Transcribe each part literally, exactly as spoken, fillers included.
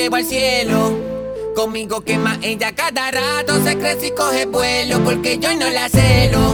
llevo al cielo. Conmigo quema ella cada rato, se crece y coge vuelo, porque yo no la celo.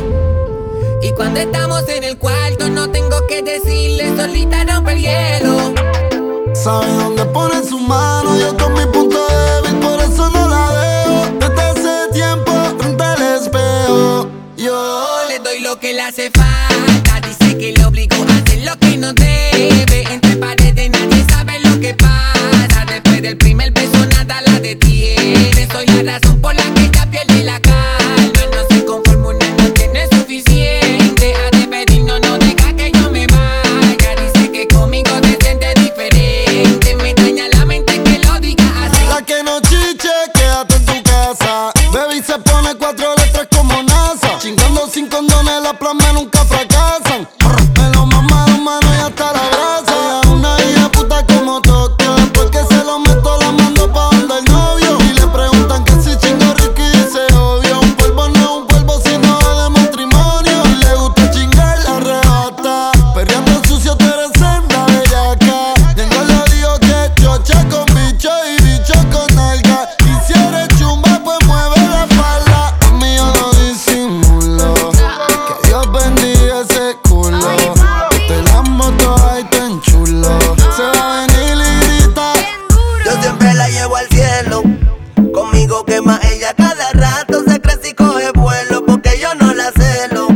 Y cuando estamos en el cuarto no tengo que decirle, solita rompe el hielo. Sabe dónde pone su mano, yo con mi punto débil, por eso no la dejo. Desde hace tiempo frente al espejo yo le doy lo que le hace falta, dice que le obligo a hacer lo que no debe. Entre paredes nadie sabe lo que pasa, después del primer beso nada la detiene. Soy la razón por la que ella pierde la calma, no se conforma, una noche no es suficiente. A despedir no, no deja que yo me vaya, dice que conmigo se siente diferente. Me daña la mente que lo diga así. La que no chiche, quédate en tu casa. Baby se pone cuatro letras como NASA. Chingando sin condones, las plasmas nunca fracasan. Me lo mamaron, mano, y hasta la grasa. Ella una hija puta como Tokio. Porque se lo meto, la mando pa' donde el novio. Y le preguntan que si chingo rico y dice obvio. Un polvo no es un polvo sino de matrimonio. Y le gusta chingar, la arrebata. Perreando sucio, tú eres senda bellaca. Tengo lo digo que chocha con bicho y bicho con nalga. Y si eres chumba, pues mueve la falda. A mí yo no disimulo. Que Dios bendiga ese culo. Que te la moto ahí tan chulo. Se va a venir y grita. Yo siempre la llevo al cielo. Conmigo quema ella cada rato, se crece y coge vuelo, porque yo no la celo.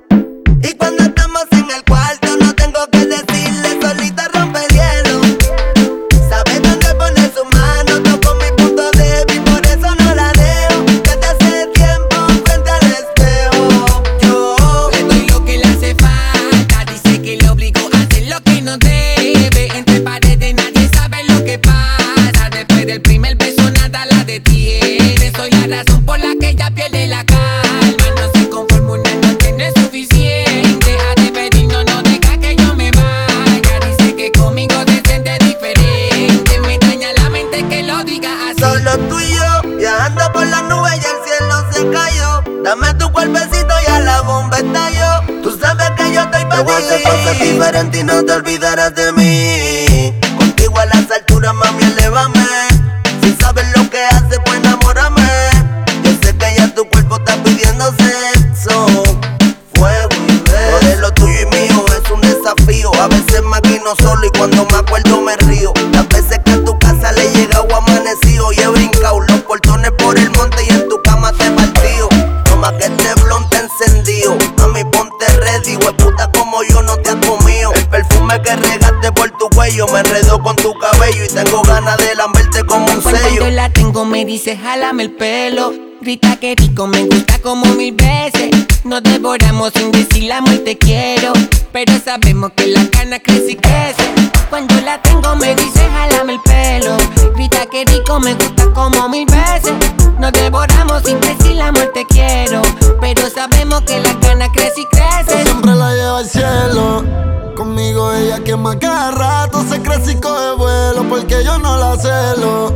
Y cuando estamos en el cuarto no tengo que decirle, solita rompe el hielo. Sabe dónde pone su mano, toco mi punto débil, por eso no la dejo. Desde hace tiempo frente al espejo yo le doy lo que le hace falta, dice que le obligo a hacer lo que no debe. Entre paredes nadie sabe lo que pasa, después del primer beso nada la detiene. Soy la razón por la que ella pierde la calma, no se conforma, una noche no es suficiente. A despedir no, no deja que yo me vaya, dice que conmigo se siente diferente. Me daña la mente que lo diga así. Solo tú y yo, viajando por las nubes y el cielo se cayó. Dame tu cuerpecito y a la bomba estalló. Tú sabes que yo estoy pa' ti. Te voy a hacer cosas diferentes y no te olvidarás de mí. Contigo a las alturas, mami, elévame. Si sabes lo que haces, pues enamórame. Yo sé que ya tu cuerpo está pidiendo sexo, fuego y beso. Lo de lo tuyo y mío es un desafío. A veces me maquino solo y cuando me acuerdo me río. Las veces que a tu casa le he llegado amanecido y he brincado los portones por el monte y en tu cama te partido. Toma que este blon te encendido. Mami, ponte ready, hueputa como yo no te has comido. El perfume que regaste por tu cuello me enredó con tu cabello y tengo ganas de lamberte como un Cuando sello. yo la tengo me dice jálame el pelo, grita que rico, me gusta como mil veces. Nos devoramos sin decir la muerte quiero, pero sabemos que la cana crece y crece. Cuando la tengo me dice jálame el pelo, grita que rico, me gusta como mil veces. Nos devoramos sin decir la muerte quiero, pero sabemos que la cana crece y Yo crece. siempre la llevo al cielo. Conmigo ella quema cada rato, se crece y coge vuelo, porque yo no la celo.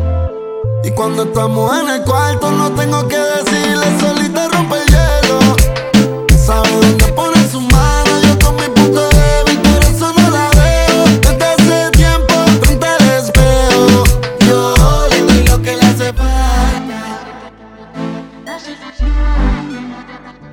Y cuando estamos en el cuarto no tengo que decirle, solita rompe el hielo. Sabe dónde pone su mano, yo con mi punto débil, por eso no la dejo. Desde hace tiempo frente al espejo yo le doy lo que le hace falta.